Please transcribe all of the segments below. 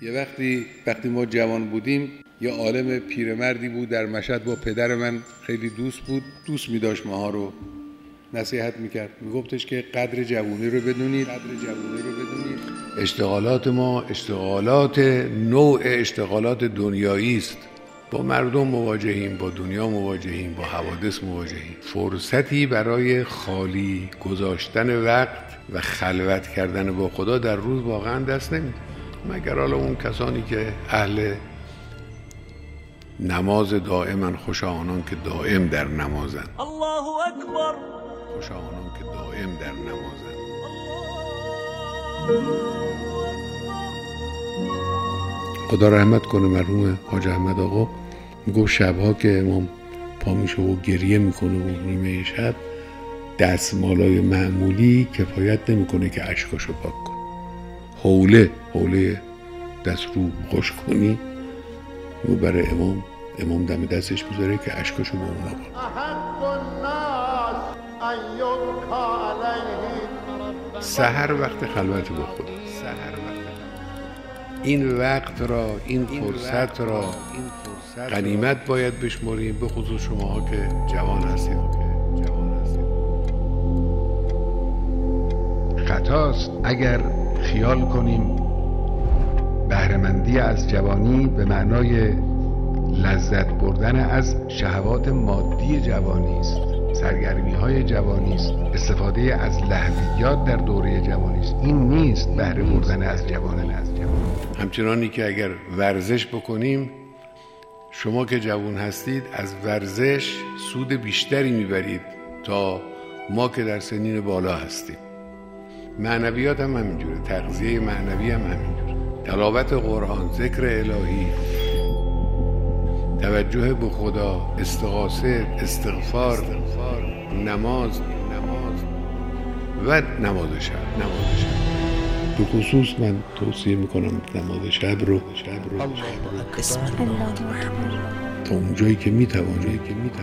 یه وقتی ما جوان بودیم یه عالم پیرمردی بود در مشهد، با پدر من خیلی دوست بود، دوست می داشت ماها رو، نصیحت میکرد، میگفتش که قدر جوانی رو بدونید. اشتغالات ما اشتغالات نوع اشتغالات دنیایی است. با مردم مواجهیم، با دنیا مواجهیم، با حوادث مواجهیم. فرصتی برای خالی گذاشتن وقت و خلوت کردن با خدا در روز واقعا دست نمیده، مگر حالا اون کسانی که اهل نماز دائما، خوشا آنان که دائم در نمازند. الله اکبر. خوشا آنان که دائم در نمازند. خدا رحمت کنه مرحوم حاج احمد آقا، میگفت شبها که امام پا میشه و گریه میکنه و نیمه شب، دستمالای معمولی کفایت نمیکنه که اشکاشو پاک کنه. حوله دست رو خوش کنی و برای امام دم دستش میذاره که اشکاشو به اونا پاک. سحر وقت خلوت با خدا. این وقت را، این فرصت را غنیمت باید بشمریم، به خصوص شماها که جوان هستید. خطاست اگر خیال کنیم بهره‌مندی از جوانی به معنای لذت بردن از شهوات مادی جوانی است، سرگرمی‌های جوانی است، استفاده از لهویات در دوره جوانی است. این نیست بهره بردن از جوانی. همچنانی که اگر ورزش بکنیم، شما که جوان هستید از ورزش سود بیشتری میبرید تا ما که در سنین بالا هستیم. معنویات هم همینجوره، تغذیه معنوی هم همینجوره، تلاوت قرآن، ذکر الهی، توجه به خدا، استغاثه، استغفار، نماز و نماز شب. به خصوص من توصیه میکنم نماز شب رو تا اونجایی که میتوانی،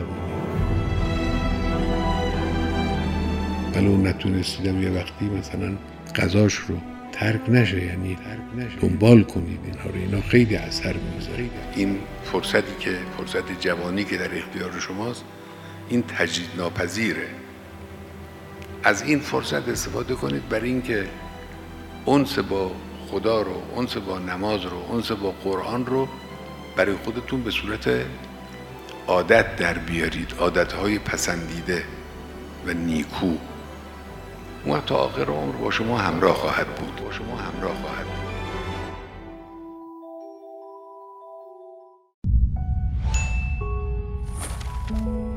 ولو نتونستیدم یه وقتی مثلا قضاش رو ترک نشه، یعنی دنبال کنید اینا خیلی اثر میذاره. این فرصت جوانی که در اختیار شماست، این تجدید ناپذیره. از این فرصت استفاده کنید برای اینکه انس با خدا رو، انس با نماز رو، انس با قرآن رو برای خودتون به صورت عادت در بیارید، عادتهای پسندیده و نیکو. اون تا آخر عمر با شما همراه خواهد بود.